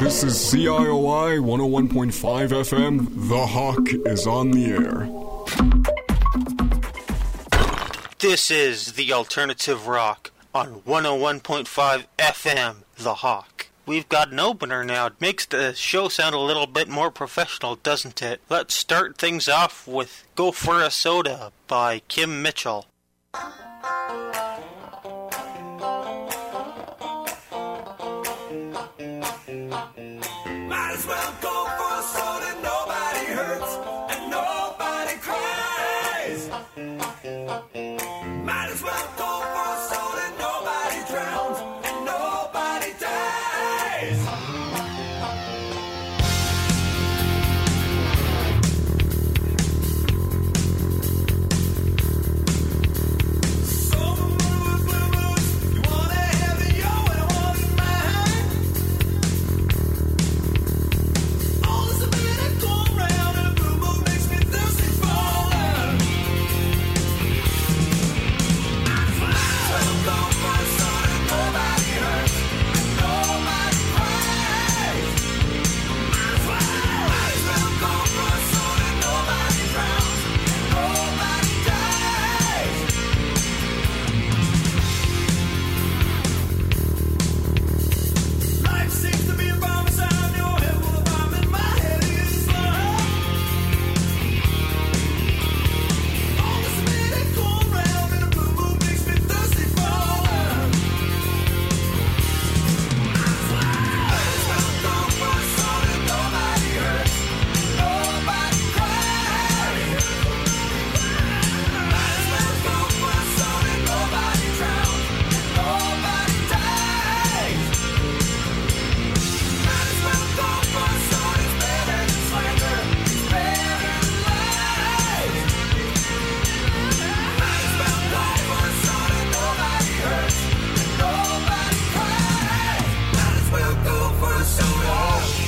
This is CIOI 101.5 FM. The Hawk is on the air. This is the Alternative Rock on 101.5 FM, The Hawk. We've got an opener now. It makes the show sound a little bit more professional, doesn't it? Let's start things off with Go For a Soda by Kim Mitchell. Might as well go for a soda, nobody hurts and nobody cries. Might as well go for a soda, nobody drowns and nobody dies. So you wanna have it yo and I want it mine. All this a minute go around and a blue moon makes me thirsty for love. Might as well go for a soda, nobody hurts and nobody cries. Might as well go for a soda, nobody drowns and nobody dies. Life seems to be a bomb sound, your head full of bomb and my head is love. All this minute go around and a blue moon makes me thirsty for love. Might as well go for a soda, nobody hurts, nobody cries. Might as well go for a soda, nobody drowns, nobody dies. Might as well go for a soda, it's better than slander, it's better than lies. Might as well go for a soda, nobody hurts and nobody cries. Might as well go for a soda.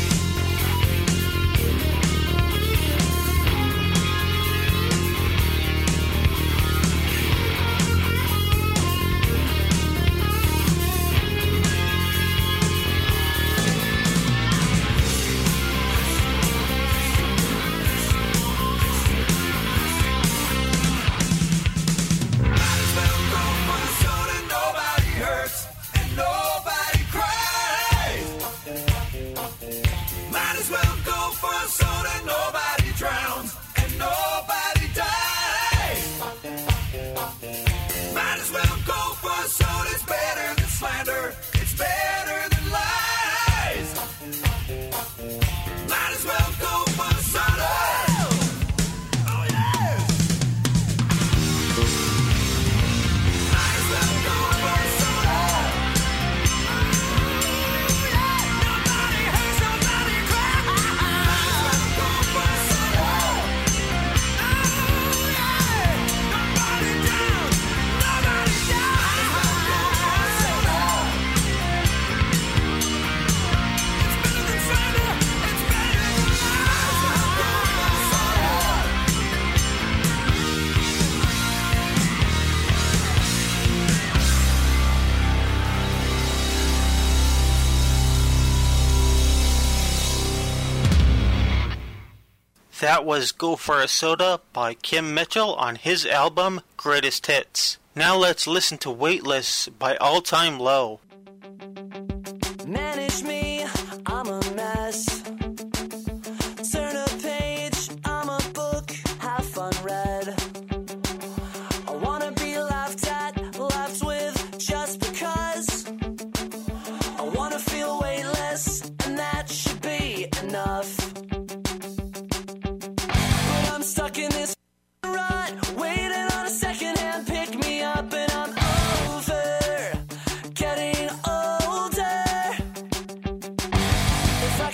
Might as well go for a soda, nobody hurts and nobody cries. Might as well go for a soda, nobody drowns and nobody dies. Might as well go for a soda, it's better than slander, it's better than lies. Might as well go for a soda. Oh yes. Might as well go for a soda. Nobody hurts, nobody cries. Might as well go for a soda. Nobody down, nobody down. Might as well go for a soda. It's better than slander, it's better than lies. Might as well go for a soda. That was Go For a Soda by Kim Mitchell on his album Greatest Hits. Now let's listen to Weightless by All Time Low. Manage me, I'm a mess. Turn a page, I'm a book, have fun read. I wanna be laughed at, laughed with, just because. I wanna feel weightless, and that should be enough. But I'm stuck in this rut, waiting on a second hand pick me up, and I'm over, getting older. If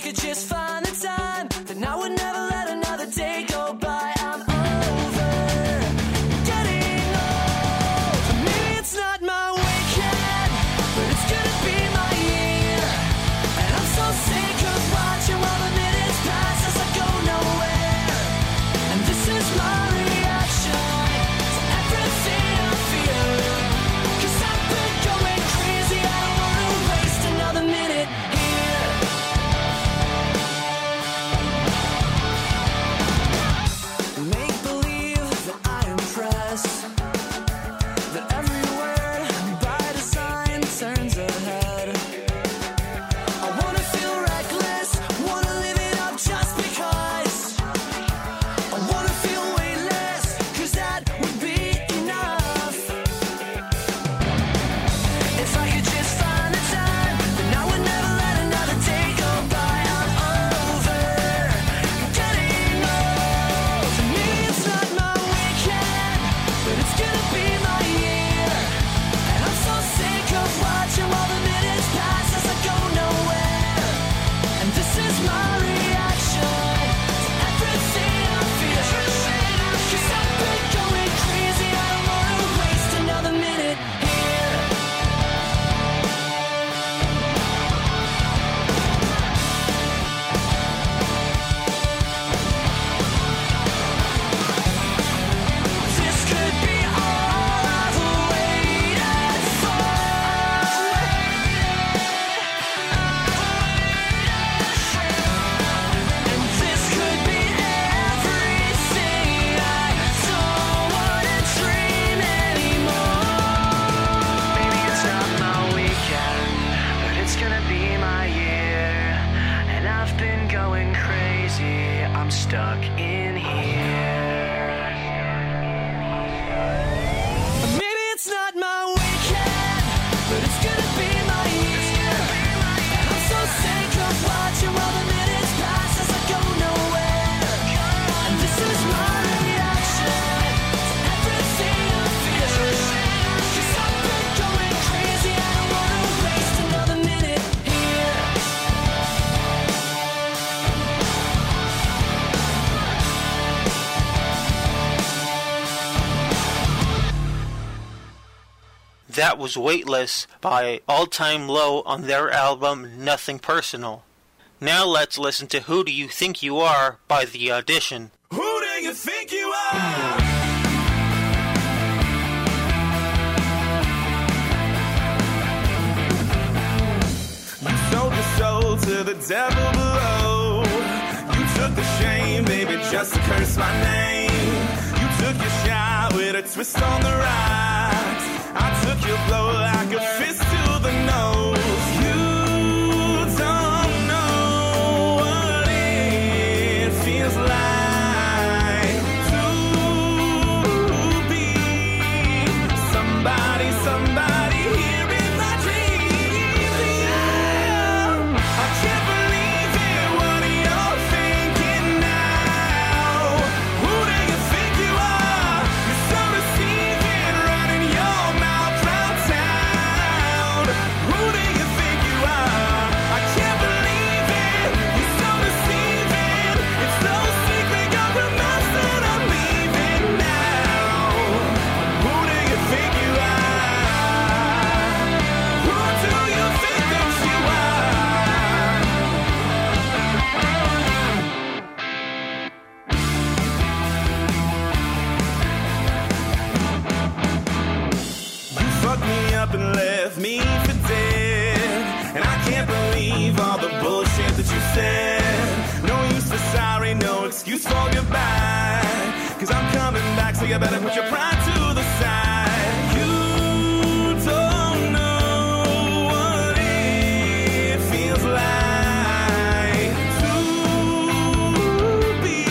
stuck in here. Maybe it's not my weekend, but it's gonna be my year. And I'm so sick of watching while the minutes pass as I go nowhere. And this is my reaction to everything I feel. 'Cause I've been going crazy, I don't wanna waste another minute here. That was Weightless by All Time Low on their album Nothing Personal. Now let's listen to Who Do You Think You Are by The Audition. Who do you think you are? You sold your soul to the devil below. You took the shame, baby, just to curse my name. You took your shot with a twist on the rocks. I took your blow like a fist to the nose. You don't know what it feels like to be somebody here in my dreams. Yeah. I can't believe it, what are you thinking now? Who do you think you are? You're so deceiving, running your mouth round town. Who do you think you are? I can't believe it, you're so deceiving. It's no secret, you're a mess that I'm leaving now. Who do you think you are? Who do you think that you are? You fucked me up and left me for dead. And I can't believe all the bullshit that you said. No use for sorry, no excuse for goodbye. 'Cause I'm coming back, so you better put your pride to the side. You don't know what it feels like to be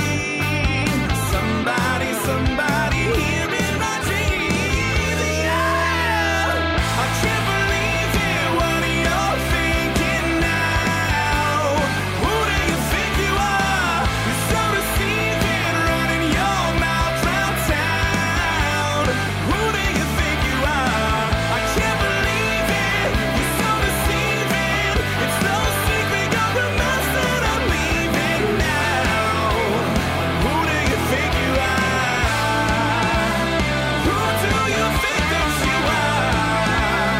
somebody here in my dreams. Yeah. I can't believe it, what are you thinking now? Who do you think you are? You're so deceiving, running your mouth round town. Who do you think you are? I can't believe it, you're so deceiving. It's no secret, you're a mess that I'm leaving now. Who do you think you are? Who do you think that you are?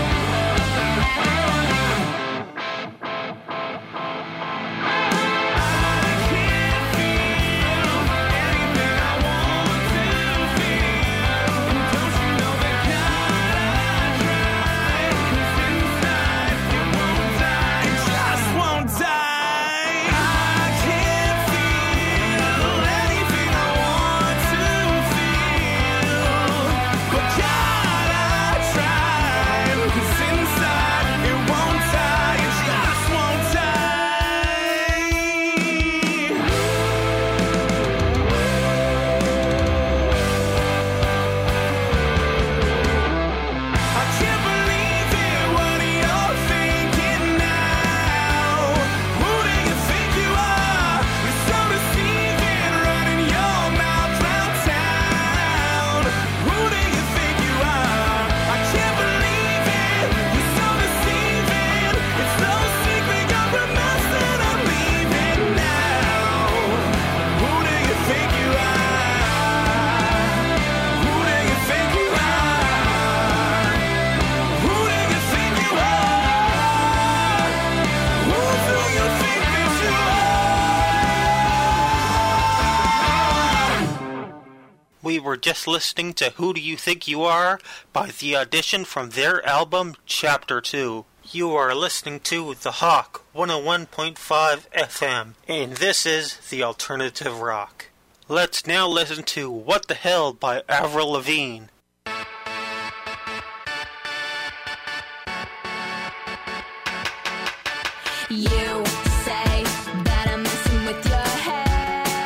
I can't feel anything I want to feel. And don't you know that God, I tried. 'Cause inside it won't die, it just won't die. I can't feel anything I want to feel. But God, I tried. 'Cause inside it won't die, it just won't die. I can't believe it, what are you thinking now? Who do you think you are? You're so deceiving, running your mouth round town. Who do you think you are? I can't believe it, you're so deceiving. It's no secret, you're a mess that I'm leaving now. Who do you think you are? Who do you think you are? Who do you think you are? Who do you think that you are? We were just listening to Who Do You Think You Are by The Audition from their album Chapter 2. You are listening to The Hawk 101.5 FM, and this is The Alternative Rock. Let's now listen to What the Hell by Avril Lavigne. You say that I'm messing with your head.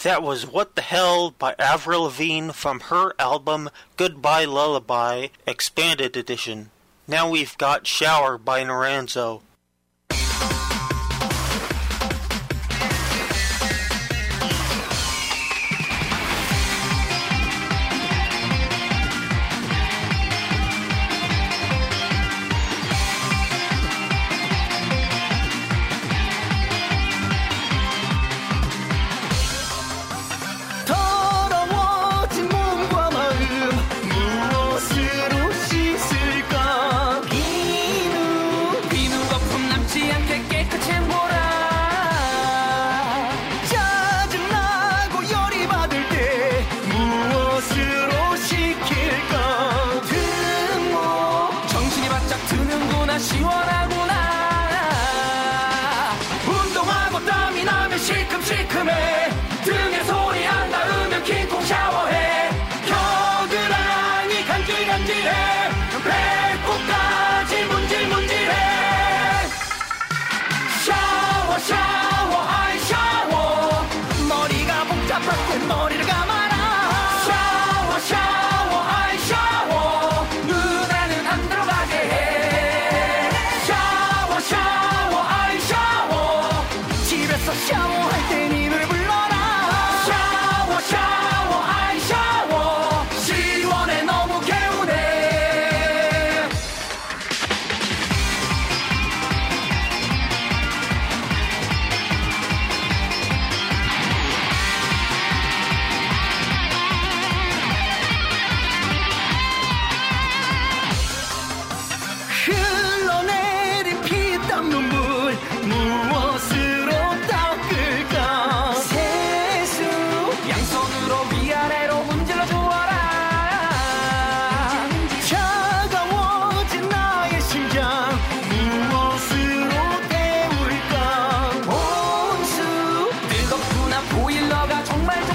That was What the Hell by Avril Lavigne from her album Goodbye Lullaby Expanded Edition. Now we've got Shower by Naranzo. 더러워진 몸과 마음 무엇으로 씻을까? 비누 거품 남지 않게 깨끗한 보라. 짜증나고 열이 받을 때 무엇으로 식힐까? 등목 정신이 바짝 드는구나. 시원하구나. 운동하고 땀이 나면 시큼시큼해. 등에 소리 안 닿으면 킹콩 샤워해. 겨드랑이 간질간질해. 배꼽까지 문질문질해. 샤워 샤워 아이 샤워. 머리가 복잡할 땐 머리를 감아라. 샤워 샤워 아이 샤워. 눈에는 안 들어가게 해. 샤워 샤워 아이 샤워. 집에서 샤워할 땐 이 노래 불러라. 샤워 샤워 아이 샤워. 시원해 너무 개운해. 흘러내린 피땀 눈물 무엇으로 닦을까? 세수 양손으로 위아래로 문질러 주어라. 차가워진 나의 심장 무엇으로 때울까? 온수 뜨겁구나. 보일러가 정말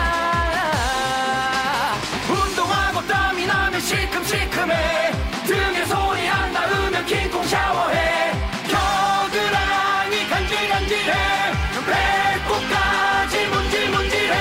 좋구나. 운동하고 땀이 나면 시큼시큼해. 등에 소리 안 닿으면 킹콩 샤워해. 겨드랑이 간질간질해. 배꼽까지 문질문질해.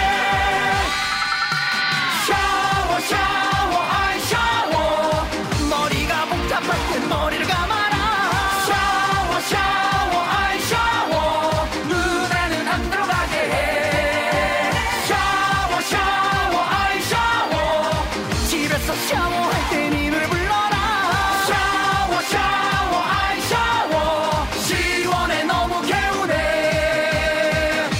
샤워 샤워 아이 샤워. 머리가 복잡할 땐 머리를 감아라. 샤워 샤워 아이 샤워. 눈에는 안 들어가게 해. 샤워 샤워 아이 샤워. 집에서 샤워할 땐 이 노래 불러라. 샤워 샤워 아이 샤워. 시원해 너무 개운해.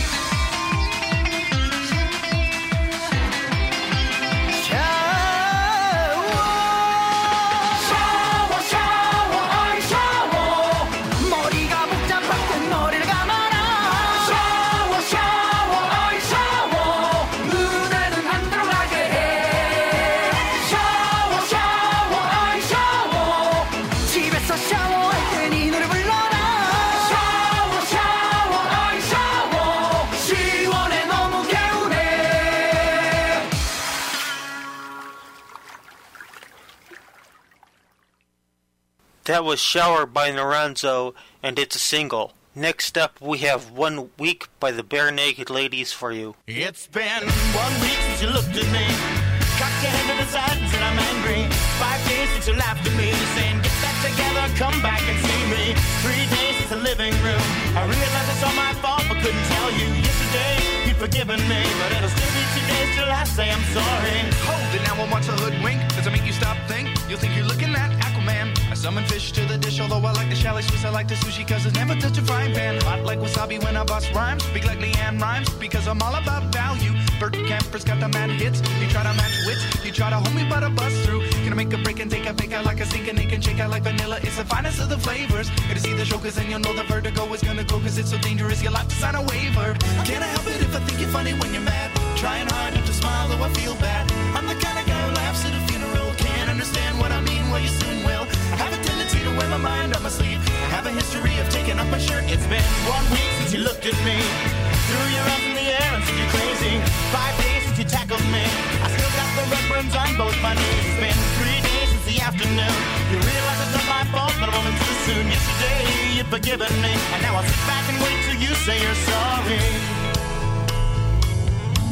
샤워 샤워 아이 샤워. 머리가 복잡할 땐 머리를 감아라. 샤워 샤워 아이 샤워. 눈에는 안 들어가게 해. 샤워 샤워 아이 샤워. 집에서 샤워할 땐 이 노래 불러라. 샤워 샤워 아이 샤워. 시원해 너무 개운해. That was Shower by Naranzo, and it's a single. Next up, we have One Week by the Bare Naked Ladies for you. It's been 1 week since you looked at me. Cocked your head to the side and said I'm angry. 5 days since you laughed at me, saying get back together, come back and see me. 3 days since the living room. I realized it's all my fault, but couldn't tell you. Yesterday you'd forgiven me, but it'll still be 2 days till I say I'm sorry. Hold it, now I want to hoodwink. Does it make you stop think? You'll think you're looking at Aquaman. I summon fish to the dish, although I like the chalet Swiss, I like the sushi, cause it's never touch a frying pan. Hot like wasabi when I bust rhymes. Speak like Leanne rhymes, because I'm all about value. Bert Camper's got the mad hits. You try to match wits, you try to hold me but I bust through. Gonna make a break and take a pick out like a sink and can shake out like vanilla. It's the finest of the flavors. Gonna see the show cause then you'll know the vertigo is gonna go, cause it's so dangerous you'll have to sign a waiver. Can't I help it if I think you're funny when you're mad? Trying hard not to smile though I feel bad. I'm the kind of guy who laughs at a funeral. Can't understand what I mean, well you soon will. I have a tendency to wear my mind on my sleeve. I have a history of taking off my shirt. It's been 1 week since you looked at me. Threw your arms in the air and said you're crazy. 5 days since you tackled me. I still got the red burns on both my knees. It's been 3 days since the afternoon. You realize it's not my fault, but a moment too soon. Yesterday you'd forgiven me, and now I'll sit back and wait till you say you're sorry.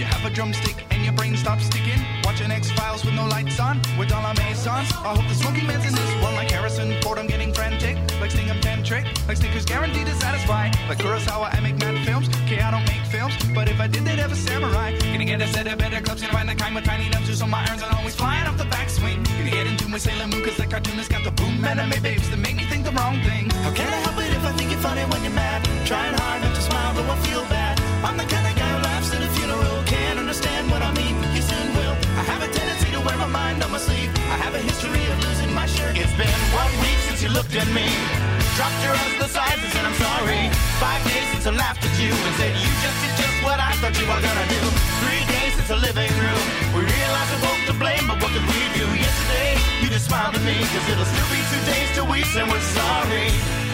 You have a drumstick and your brain stops sticking. Watching X-Files with no lights on, with all our Masons. I hope the smoking man's in this one like Harrison Ford. I'm getting frantic, like Sting, I'm tantric, like Snickers guaranteed to satisfy. Like Kurosawa, I make mad films. Okay, I don't make films, but if I did, they'd have a samurai. Gonna get a set of better clubs, gonna find the kind with tiny nubs. On my irons and always flying off the backswing. Gonna get into my Sailor Moon, cause the cartoonist got the boom anime babes that make me think the wrong thing. How can I help it if I think you're funny when you're mad? Trying hard not to smile, though I feel bad. I'm the kind of guy who laughs at a funeral. Can't understand what I mean, you soon will. I have a tendency to wear my mind on my sleeve. I have a history of losing my shirt. It's been 1 week since you looked at me. Dropped your arms to the sides and said I'm sorry. 5 days since I laughed at you and said you just did just what I thought you were gonna do. 3 days since the living room. We realized we're both to blame, but what did we do? Yesterday, you just smiled at me, cause it'll still be 2 days till we say we're sorry.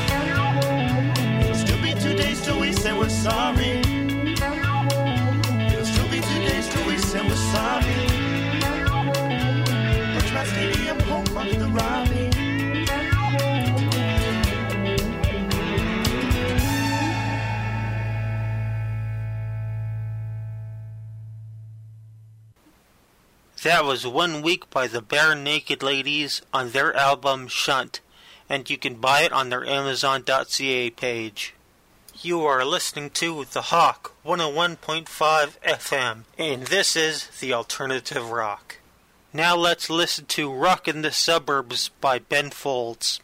It'll still be 2 days till we say we're sorry. It'll still be 2 days till we say we're sorry. Touch my stadium, home of the Robbie. That was 1 week by the Bare Naked Ladies on their album Shunt, and you can buy it on their Amazon.ca page. You are listening to The Hawk 101.5 FM, and this is The Alternative Rock. Now let's listen to Rock in the Suburbs by Ben Folds.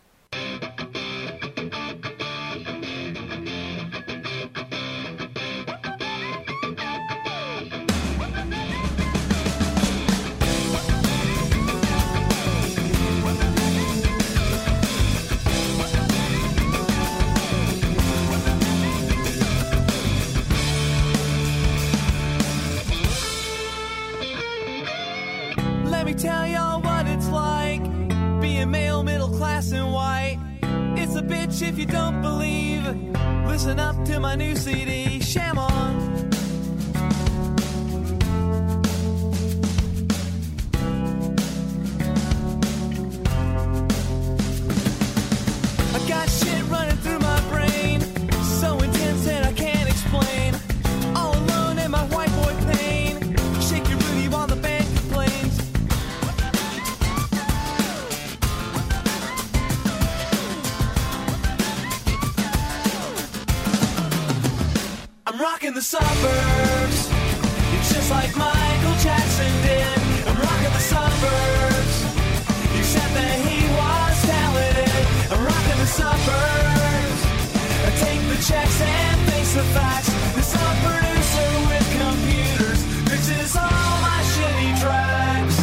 Let me tell y'all what it's like being male, middle class, and white. It's a bitch if you don't believe. Listen up to my new CD, Sham On. I got shit running through my brain, so intense that I can't explain. All alone in my white boy pain. Shake your booty while the band complains. I'm rocking the suburbs, just like Michael Jackson did. I'm rocking the suburbs, except that he was talented. I'm rocking the suburbs, I take the checks and face the facts. This sub producer with computers mixes all my shitty tracks.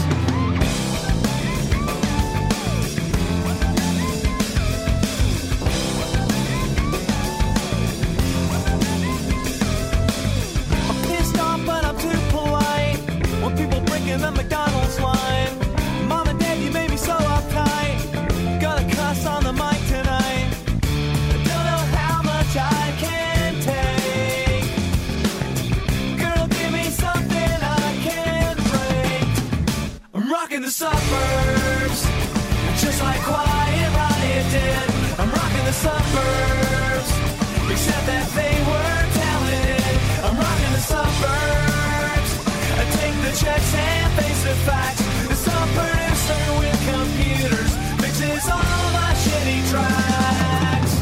But I'm too polite when people breaking the McDonald's line. Mom and Dad, you made me so uptight. Gotta cuss on the mic tonight. I don't know how much I can take. Girl, give me something I can break. I'm rocking the suburbs, just like Quiet Riot did. I'm rocking the suburbs, except that they were talented. I'm rocking the suburbs, I take the checks and face the facts. The sub producer with computers mixes all my shitty tracks.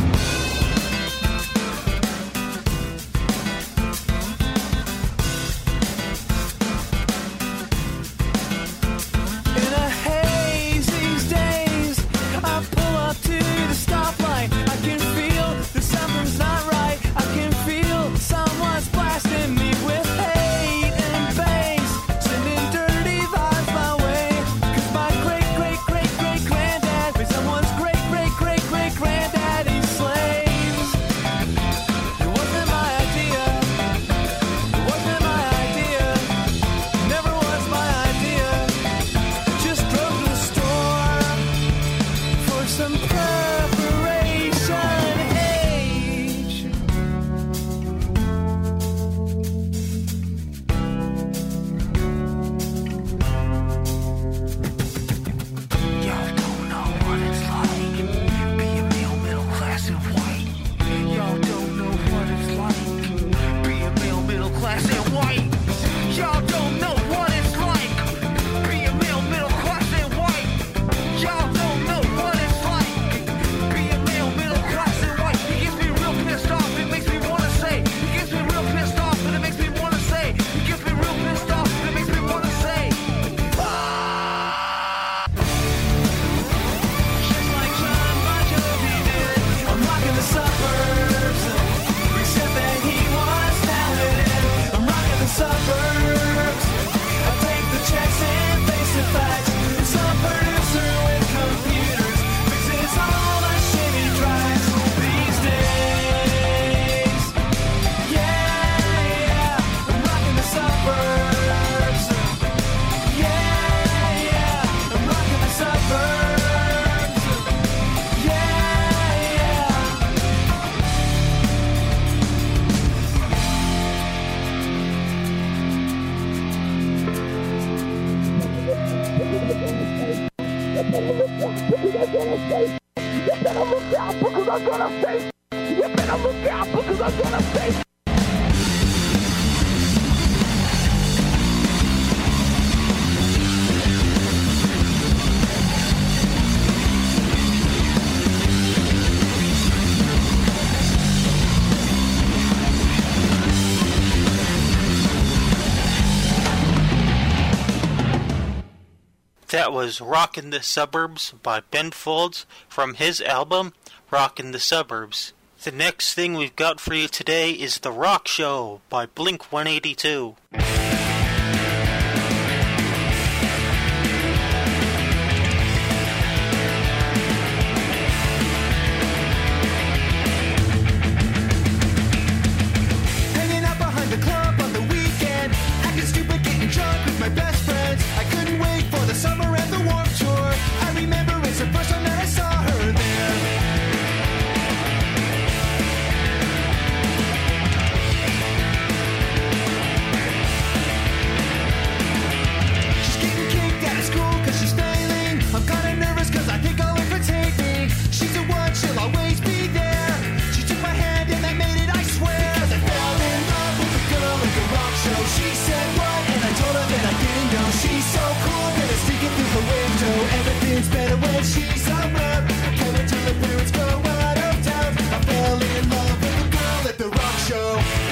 In a haze these days, I pull up to the stoplight. I can feel that something's not right. I can feel someone's blasting me with hate and bass, sending dirty vibes my way. 'Cause my great-great-great-great-granddad was someone's great-great-great-great-granddad. better look out because I'm gonna face. That was Rockin' the Suburbs by Ben Folds from his album Rockin' the Suburbs. The next thing we've got for you today is The Rock Show by Blink-182. Hanging out behind the club on the weekend, acting stupid, getting drunk with my best friends. I couldn't wait for the summer and the Warped Tour. I remember it's the first time that I saw her there. She's getting kicked out of school 'cause she's failing. I'm kinda nervous 'cause I think I'll infiltrate me. She's the one, she'll always be there. She took my hand and I made it, I swear. 'Cause I fell in love with the girl at the rock show. She said what? And I told her that I didn't know. She's so cool that it's sneaking through the window. Everything's better when she's around. Can't wait till the parents go out of town. I fell in love with the girl at the rock show.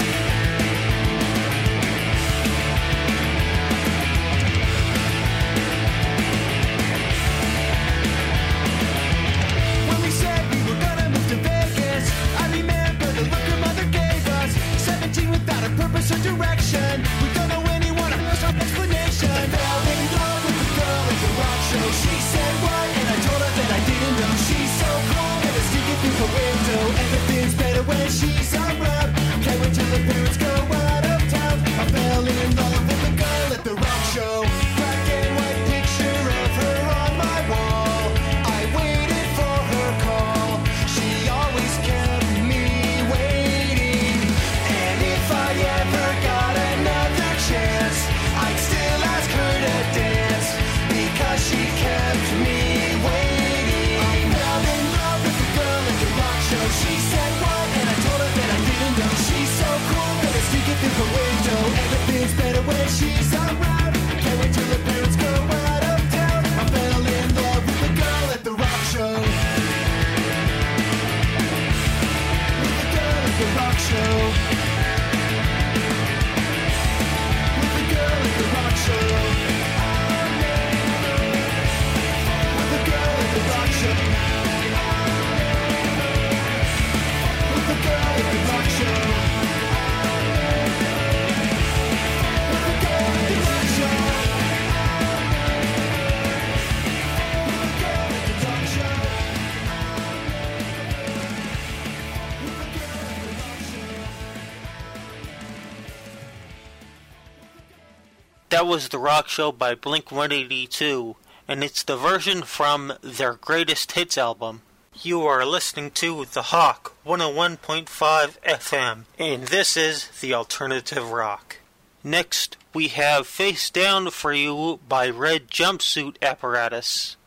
When we said we were gonna move to Vegas, I remember the look her mother gave us. 17 without a purpose or direction. We don't know anyone or no explanation. I fell in love with the girl at the rock show. She said what? And I told her that I didn't know. She's so cool that it's sneaking through the window. Everything's better when she's around. Can't wait till the parents go out of town. I fell in love with the girl at the rock show. Black and white picture of her on my wall. I waited for her call. She always kept me waiting. And if I ever got another chance, I'd still ask her to dance because she kept me waiting. I fell in love with the girl at the rock show. She said what? And I told her that I didn't know. She's so cool that it's sneaking through the window. Everything's better when she's around. Can't wait till the parents go out of town. I fell in love with the girl at the rock show. With the girl at the rock show. With the girl at the rock show. With the girl at the rock show. With the girl at the rock show. With the girl at the rock show. With the girl at the rock show. That was The Rock Show by Blink-182, and it's the version from their Greatest Hits album. You are listening to The Hawk 101.5 FM, and this is the Alternative Rock. Next, we have Face Down for You by Red Jumpsuit Apparatus.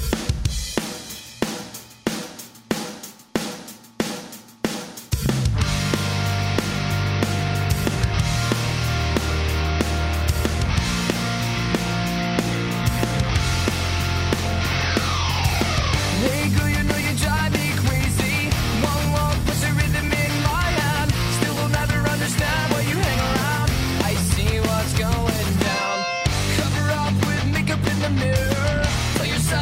Hey girl, you know you drive me crazy. One walk puts a rhythm in my hand. Still will never understand why you hang around. I see what's going down. Cover up with makeup in the mirror. Tell yourself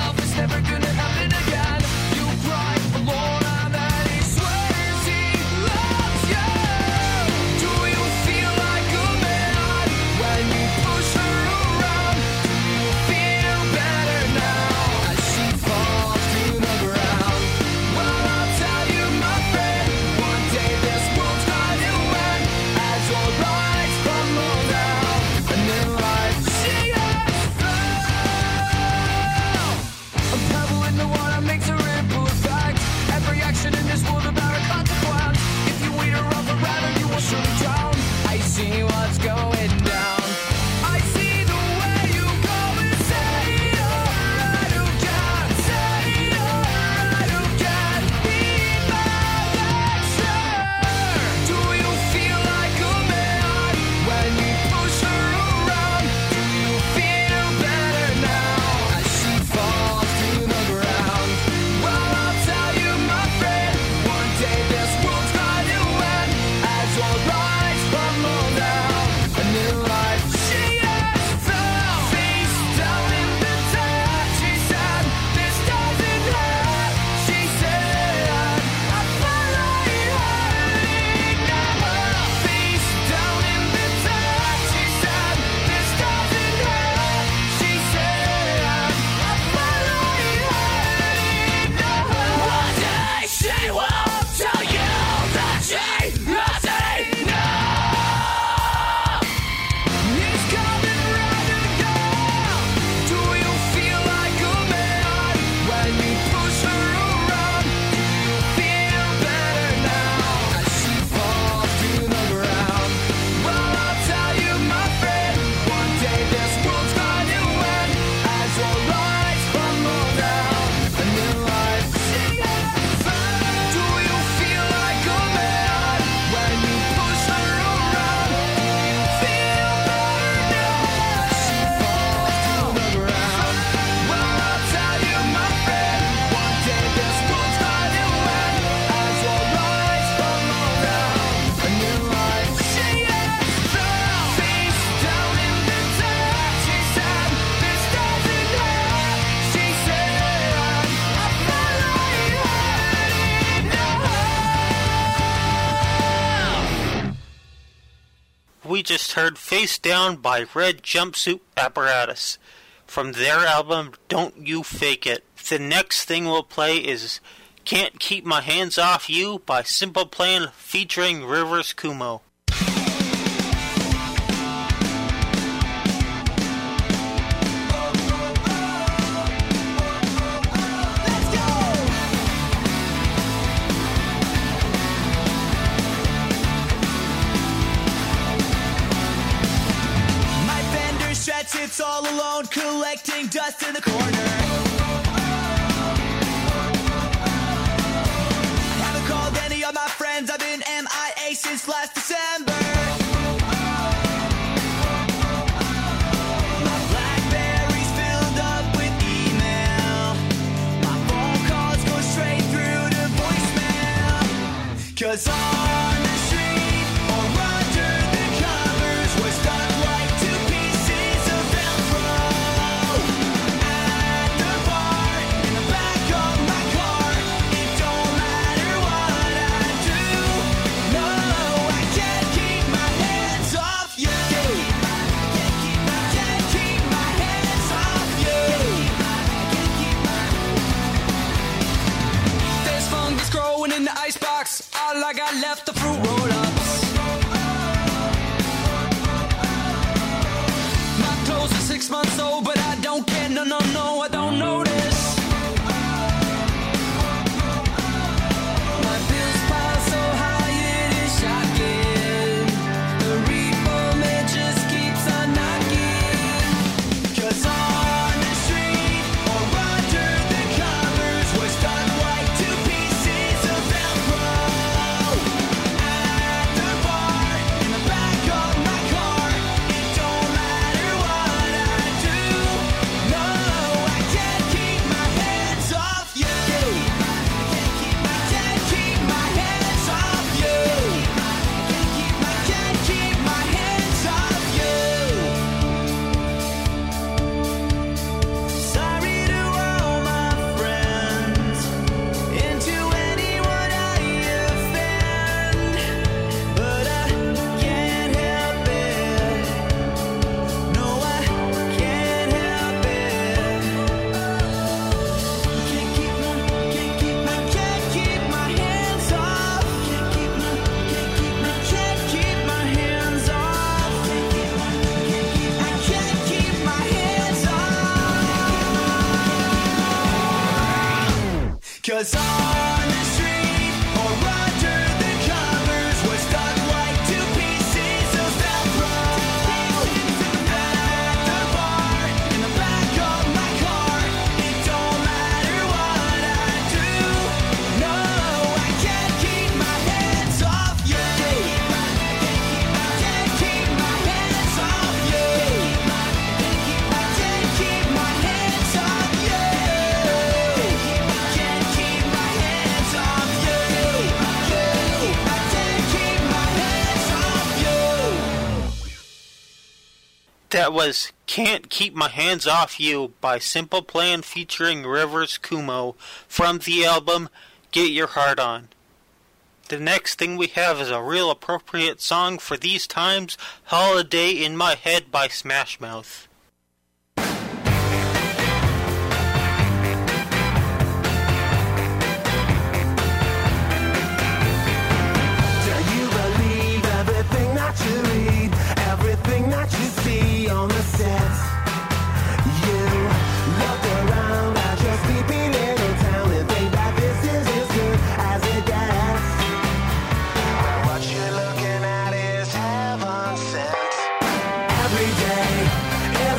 we just heard Face Down by Red Jumpsuit Apparatus from their album Don't You Fake It. The next thing we'll play is Can't Keep My Hands Off You by Simple Plan featuring Rivers Cuomo. Sits all alone, collecting dust in the corner. Haven't called any of my friends, I've been MIA since last December. My Blackberry's filled up with email. My phone calls go straight through to voicemail. 'Cause on the street or under the covers was stuck like two pieces of Velcro. At the bar, in the back of my car, it don't matter what I do. No, I can't keep my hands off you. Can't keep my hands off you. There's fungus growing in the icebox. All I got left the fruit roll-ups. My clothes are 6 months old, but I don't care. No, no, no, I don't notice. My bills pile so high it is shocking. The repo man just keeps on knocking. 'Cause on the street or under the covers was stuck like two pieces of Velcro. At the bar, in the back of my car, it don't matter what I do. No, I can't keep my hands off you. Can't keep my hands off you. I can't keep my hands off you. Sorry to all my friends, and to anyone I offend, but I can't help it. No, I can't help it. Can't keep my hands off. Can't keep my hands off. I can't keep my hands off. 'Cause on the street or under the covers was stuck like two pieces of Velcro. At the bar, in the back of my car, it don't matter what I do. No, I can't keep my hands off you. Can't keep my hands off you. I can't keep my hands off you. Can't keep my hands off you. I can't keep my hands off you. That was Can't Keep My Hands Off You by Simple Plan featuring Rivers Cuomo from the album Get Your Heart On. The next thing we have is a real appropriate song for these times, Holiday in My Head by Smash Mouth. Do you believe everything that you read, everything that you see on the set? You look around at your sleepy little town and think that this is as good as it gets. What you're looking at is heaven sent. Every day,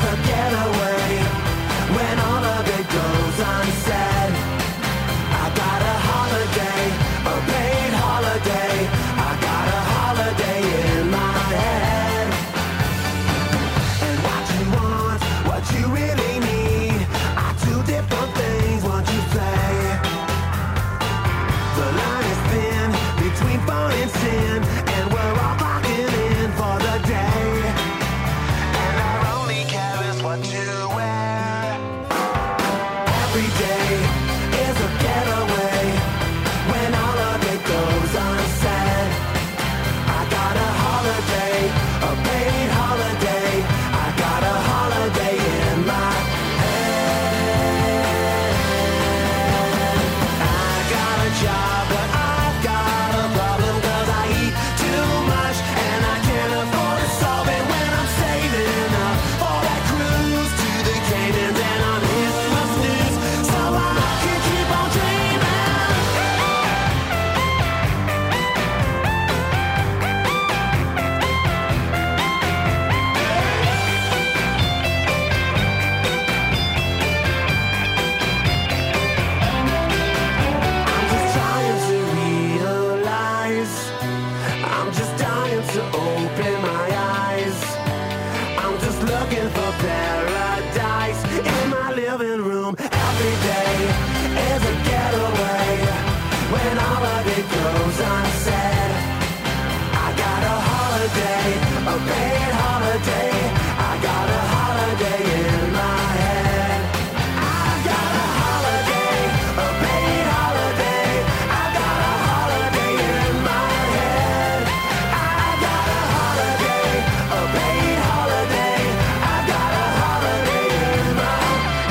I'm just dying to open my eyes. I'm just looking for paradise in my living room. Every day is a getaway. When all of it goes unsaid, I got a holiday, a paid holiday. I got a holiday in my head. I got a holiday, a paid holiday. I got a holiday in my head. I got a holiday, a paid holiday. I got a holiday in my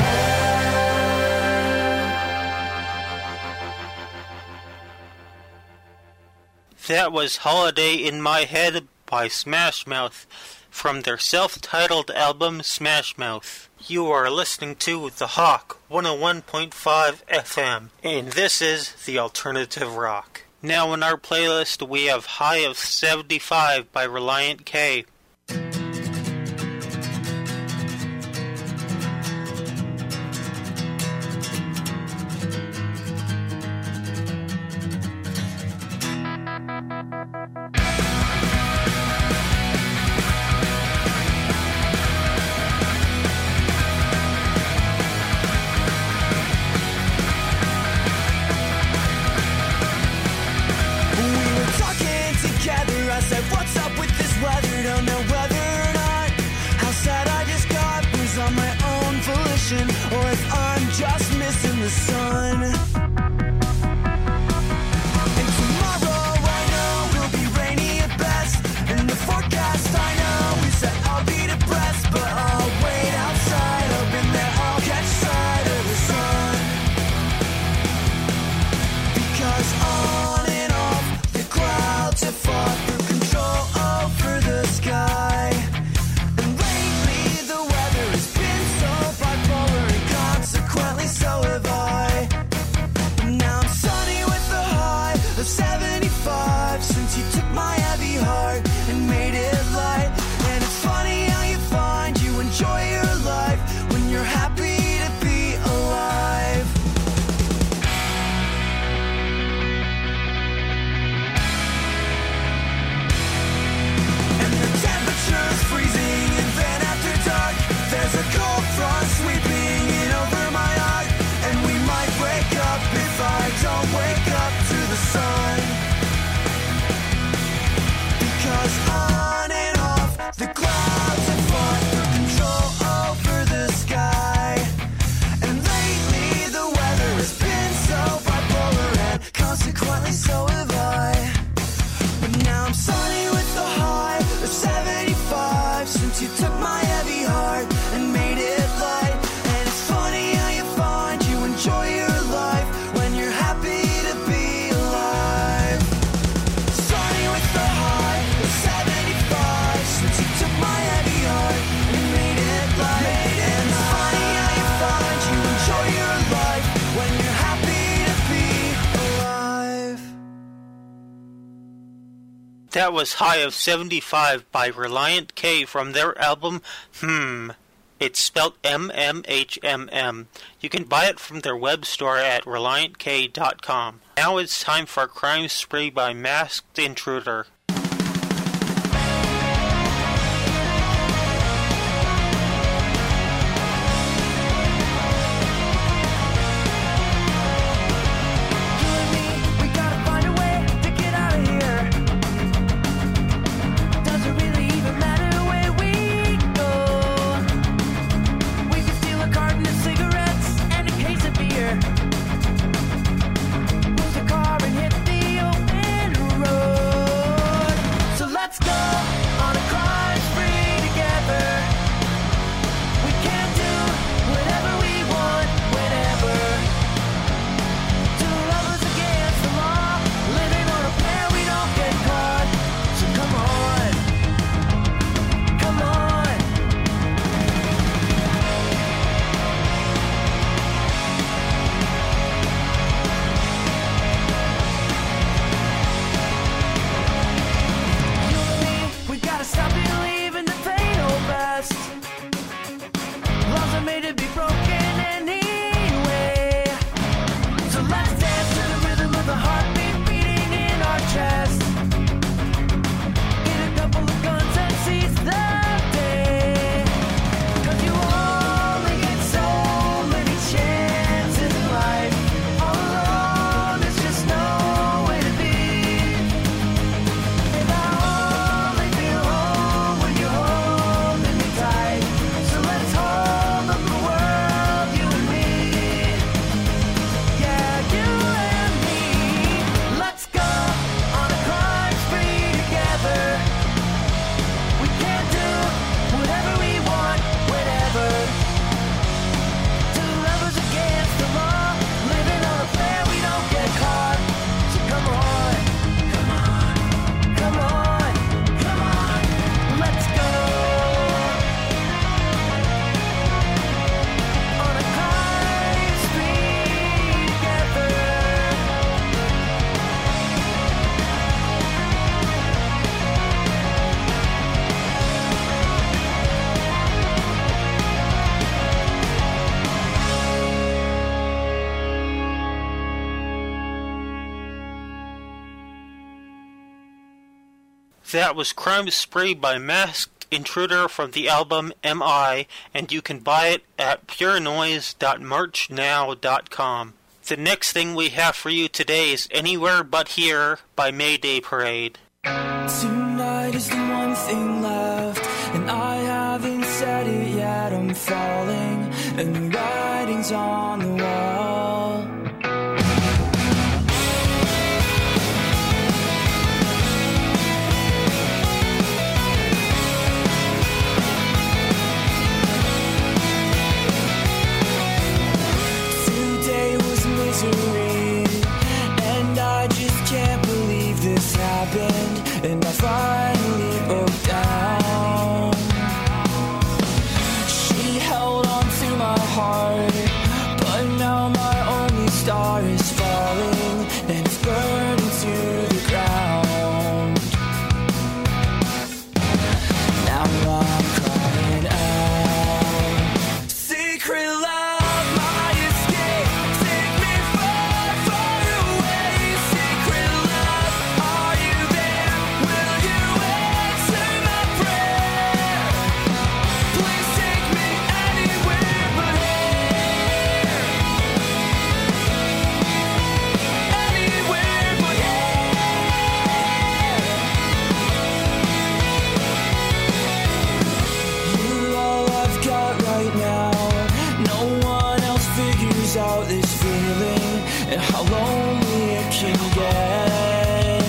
head. That was Holiday in My Head by Smash Mouth from their self-titled album Smash Mouth. You are listening to The Hawk 101.5 FM, and this is The Alternative Rock. Now in our playlist we have High of 75 by Reliant K. I said, what's up with this weather? Don't know whether or not how sad I just got was on my own volition, or if I'm just missing the sun. And tomorrow I know will be rainy at best. In the forecast I know we said I'll be depressed, but I'll wait outside, hoping that I'll catch sight of the sun. Because on and off the clouds have fought over the sky, and lately the weather has been so bipolar, and consequently so have I. Now I'm sunny with a high of 75 since you took my heavy heart and made it light. And it's funny how you find you enjoy your life when you're happy to be alive. Temperature's freezing, and then after dark there's a cold front sweeping in over my heart, and we might wake up if I don't wake up to the sun. Because on and off the clouds have fought for control over the sky, and lately the weather has been so bipolar, and consequently so have I. But now I'm sunny with the high of 75 since you took my heavy heart and made it light. And it's funny how you find you enjoy your life when you're happy to be alive. Sunny with the high of 75 since you took my heavy heart and made it light. And it's funny how you find you enjoy your life when you're happy to be alive. That was High of 75 by Reliant K from their album It's spelled MMHMM. You can buy it from their web store at ReliantK.com. Now it's time for Crime Spree by Masked Intruder. Car and hit the open road. That was Crime Spree by Masked Intruder from the album M.I., and you can buy it at purenoise.merchnow.com. The next thing we have for you today is Anywhere But Here by Mayday Parade. Tonight is the one thing left, and I haven't said it yet. I'm falling, and the writing's on the wall. Today was misery, and I just can't believe this happened. And I finally broke down. She held on to my heart, but now my only star is falling, and it's burning to the ground. Now I'm crying out. Secret love, my escape. Take me far, far away. Secret love, are you there? Will you answer my prayer? Please take me anywhere but here. Anywhere but here. You're all I've got right now. No one else figures out this feeling and how lonely it can get.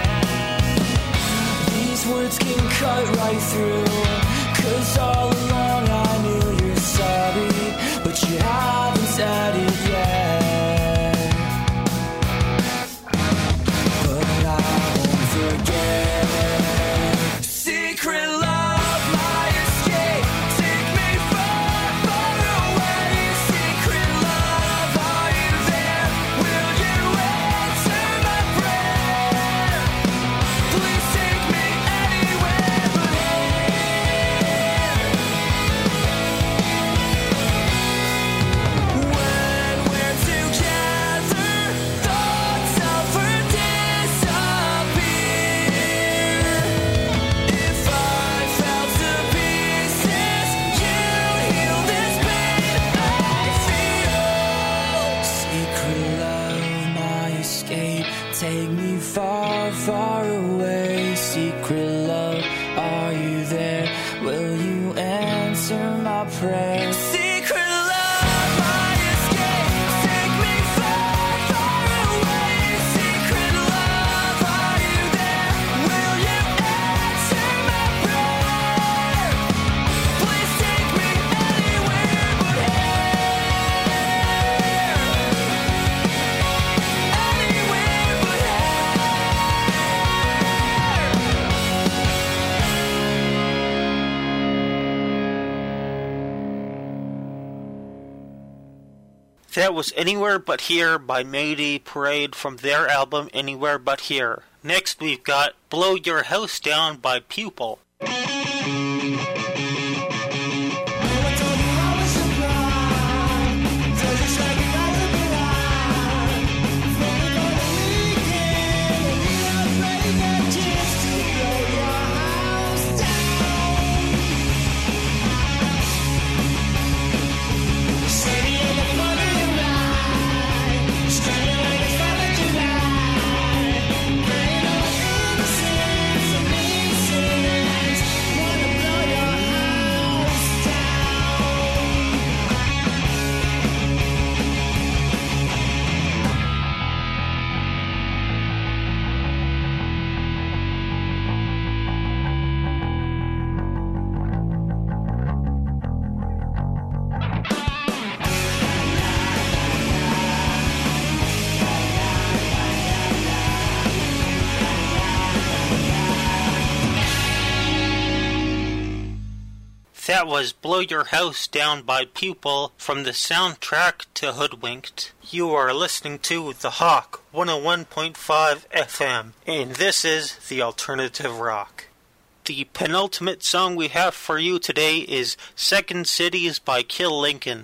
These words can cut right through, 'cause all along I knew you're sorry, but you haven't said it yet. But I won't forget. Secret love, my escape. Take me far, far away. Secret love, are you there? Will you answer my prayer? Please take me anywhere but here. When we're together, thoughts ever disappear. If I fell to pieces, you'd heal this pain I feel. Secret love, my escape. Take me far, far away. Secret love, are you there? Will you answer my prayer? Secret love, my escape. Take me far, far away. Secret love, are you there? Will you answer my prayer? Please take me anywhere but here. Anywhere but That was Anywhere But Here by Mayday Parade from their album Anywhere But Here. Next we've got Blow Your House Down by Pupil. That was Blow Your House Down by Pupil from the soundtrack to Hoodwinked. You are listening to The Hawk 101.5 FM, and this is The Alternative Rock. The penultimate song we have for you today is Second Cities by Kill Lincoln.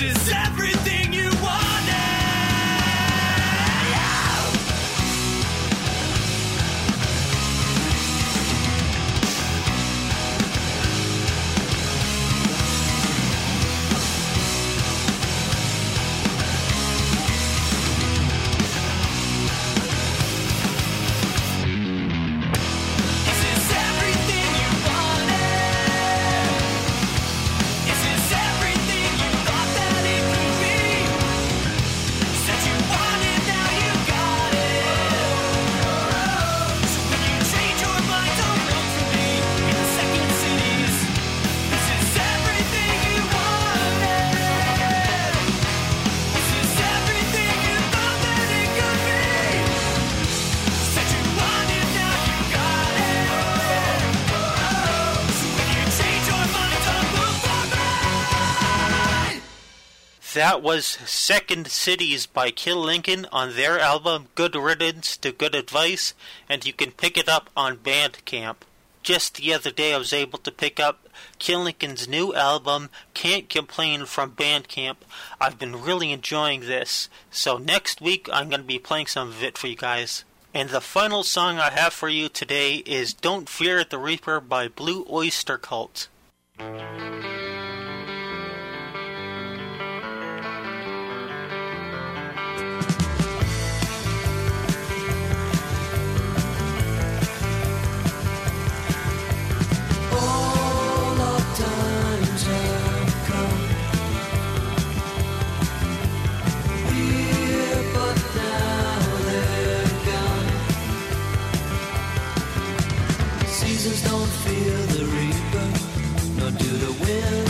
is everything you wanted. Is this everything you wanted? Is this everything you thought that it could be? Said you wanted, now you got it. So when you change your mind, don't look for me in the second cities. Is this everything you wanted? Is this everything you thought that it could be? Said you wanted, now you got it. So when you change your mind, don't look for me. That was Second Cities by Kill Lincoln on their album Good Riddance to Good Advice, and you can pick it up on Bandcamp. Just the other day I was able to pick up Kill Lincoln's new album, Can't Complain, from Bandcamp. I've been really enjoying this, so next week I'm going to be playing some of it for you guys. And the final song I have for you today is Don't Fear the Reaper by Blue Oyster Cult. All our times have come here, but now they're gone. Seasons don't fear the reaper, nor do the winds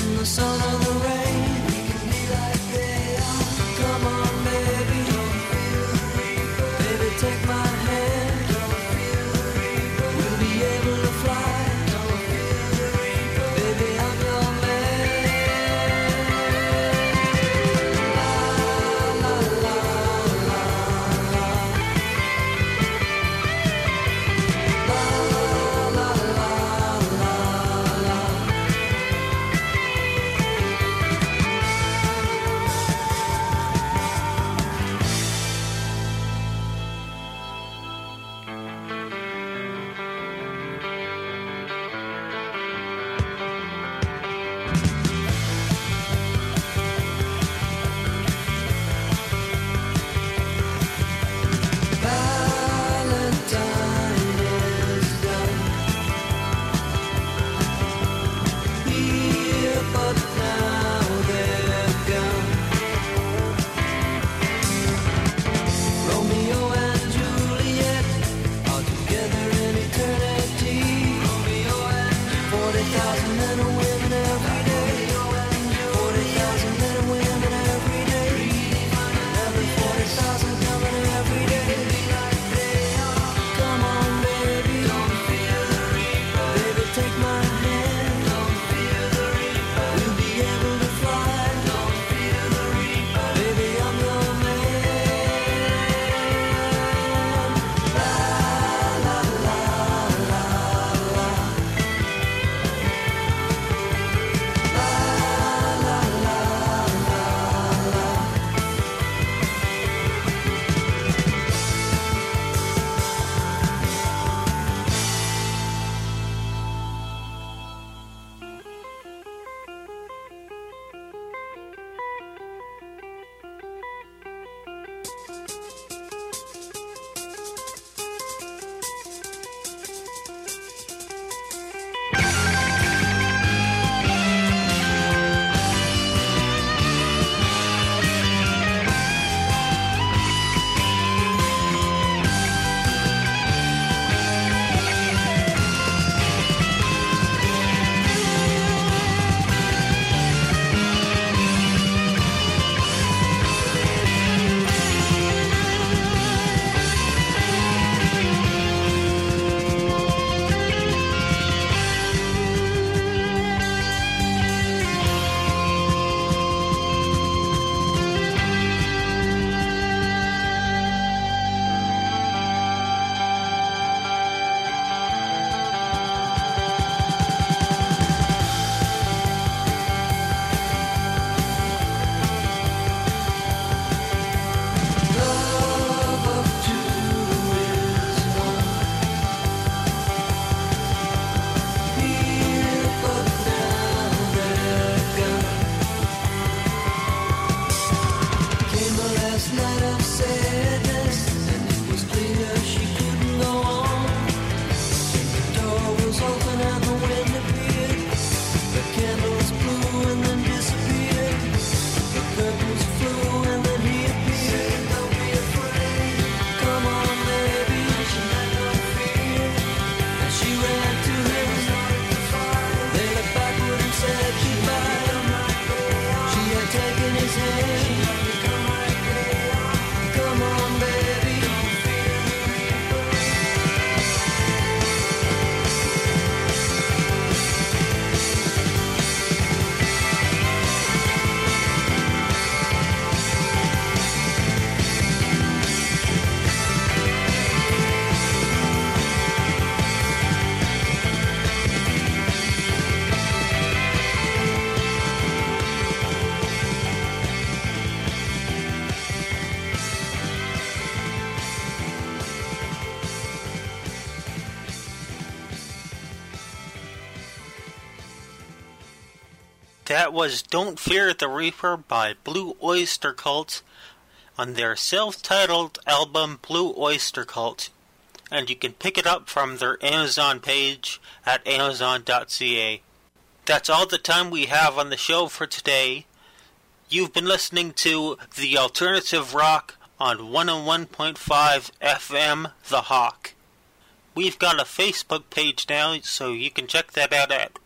That was Don't Fear the Reaper by Blue Oyster Cult on their self-titled album Blue Oyster Cult. And you can pick it up from their Amazon page at amazon.ca. That's all the time we have on the show for today. You've been listening to The Alternative Rock on 101.5 FM The Hawk. We've got a Facebook page now, so you can check that out at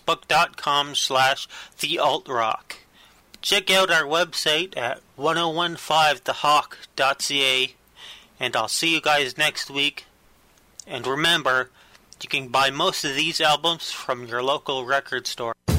facebook.com/thealtrock. Check out our website at 1015thehawk.ca, and I'll see you guys next week. And remember, you can buy most of these albums from your local record store.